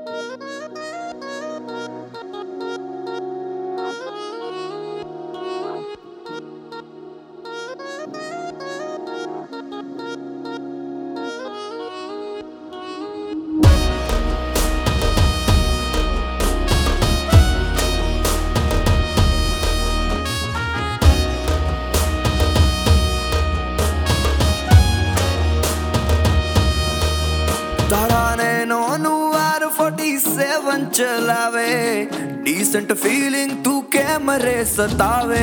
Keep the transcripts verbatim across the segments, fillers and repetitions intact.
तारा ने नोनू R forty seven चलावे, डिसेंट फीलिंग तू कैमरे सतावे।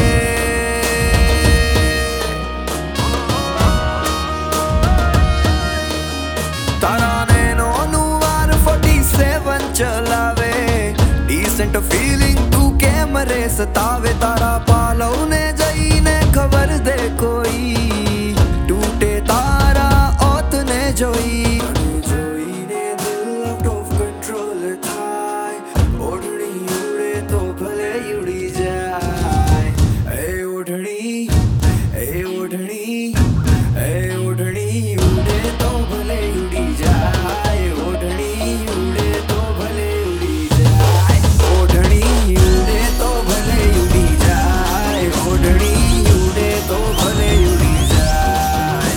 तारा ने नोनू आर फोर्टी सेवन चलावे, डिसेंट फीलिंग तू कैमरे सतावे। तारा पालो ने जई ने खबर दे कोई, टूटे तारा ओत ने जोई।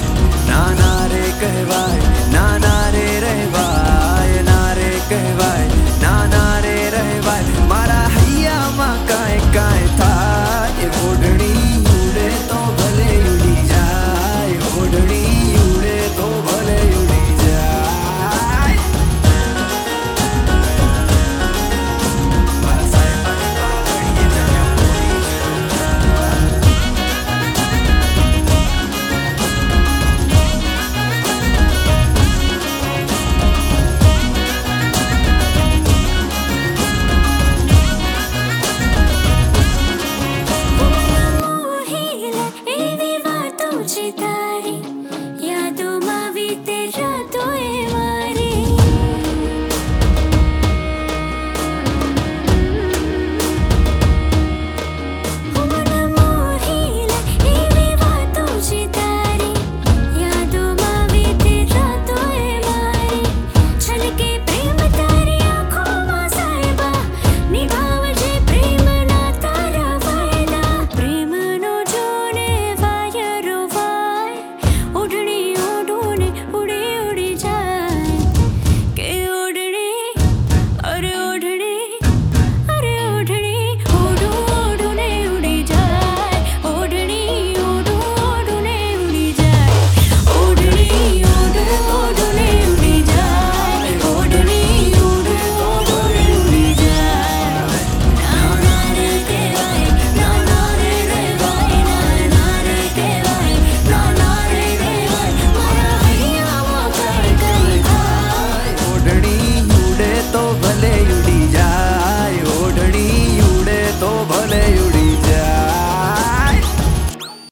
कहवाय